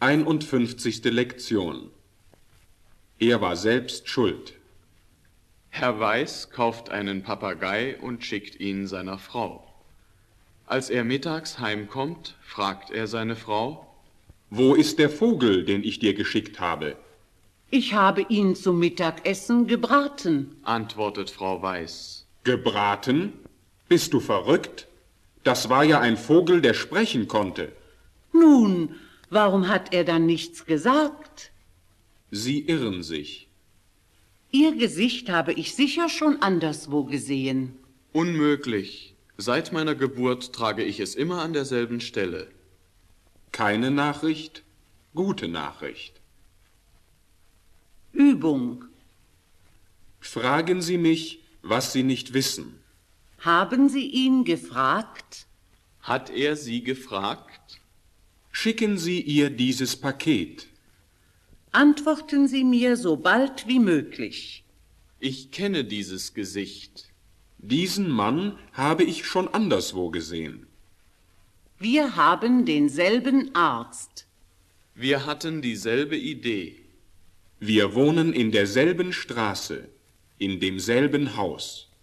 51. Lektion. Er war selbst schuld. Herr Weiß kauft einen Papagei und schickt ihn seiner Frau. Als er mittags heimkommt, fragt er seine Frau: Wo ist der Vogel, den ich dir geschickt habe? Ich habe ihn zum Mittagessen gebraten, antwortet Frau Weiß. Gebraten? Bist du verrückt? Das war ja ein Vogel, der sprechen konnte. Nun, warum hat er dann nichts gesagt? Sie irren sich. Ihr Gesicht habe ich sicher schon anderswo gesehen. Unmöglich. Seit meiner Geburt trage ich es immer an derselben Stelle. Keine Nachricht, gute Nachricht. Übung. Fragen Sie mich, was Sie nicht wissen. Haben Sie ihn gefragt? Hat er Sie gefragt? Schicken Sie ihr dieses Paket. Antworten Sie mir so bald wie möglich. Ich kenne dieses Gesicht. Diesen Mann habe ich schon anderswo gesehen. Wir haben denselben Arzt. Wir hatten dieselbe Idee. Wir wohnen in derselben Straße, in demselben Haus.